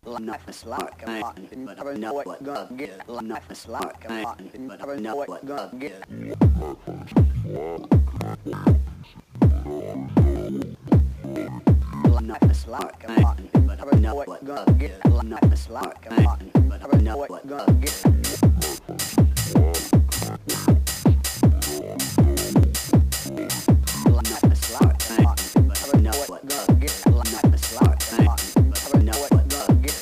life is like a rotten, you never know what gonna get. Life is like a rotten, you never know what gonna get. Life is like a rotten, you never know what gonna get. Life is like a rotten, you never know what gonna get. Life is like a rotten, you never know what gonna get. Life is like a rotten, you never know what gonna get.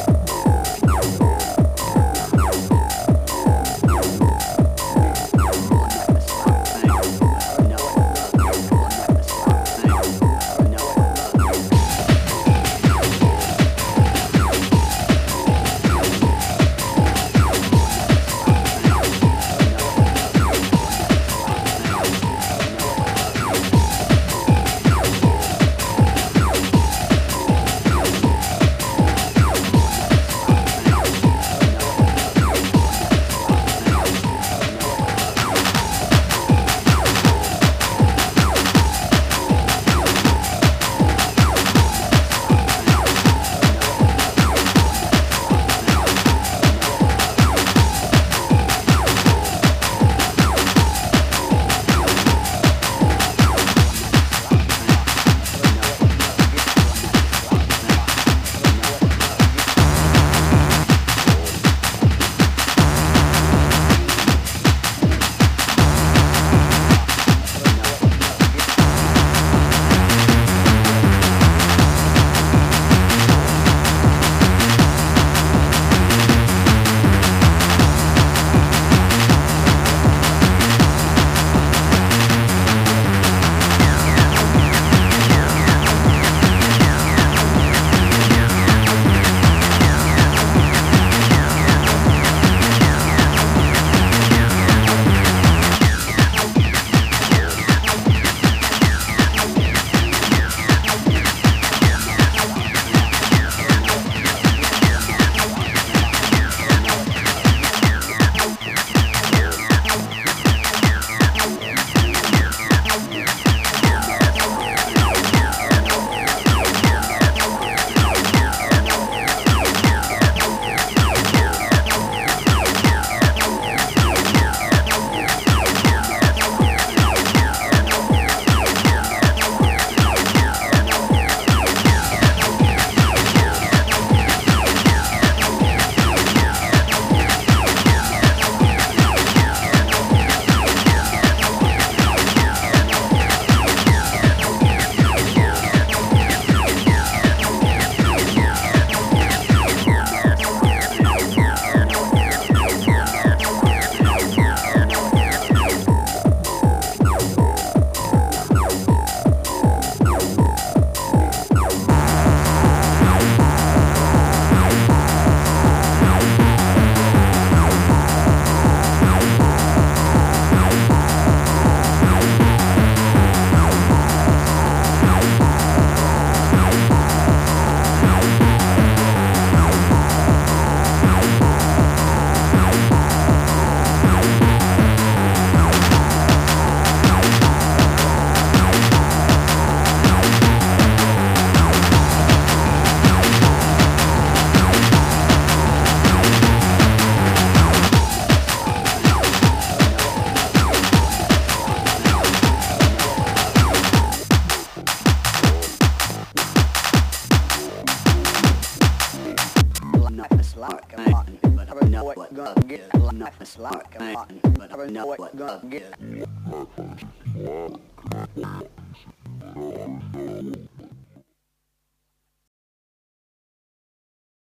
Like a rotten, you never know what gonna get. Life is like a rotten, you never know what gonna get.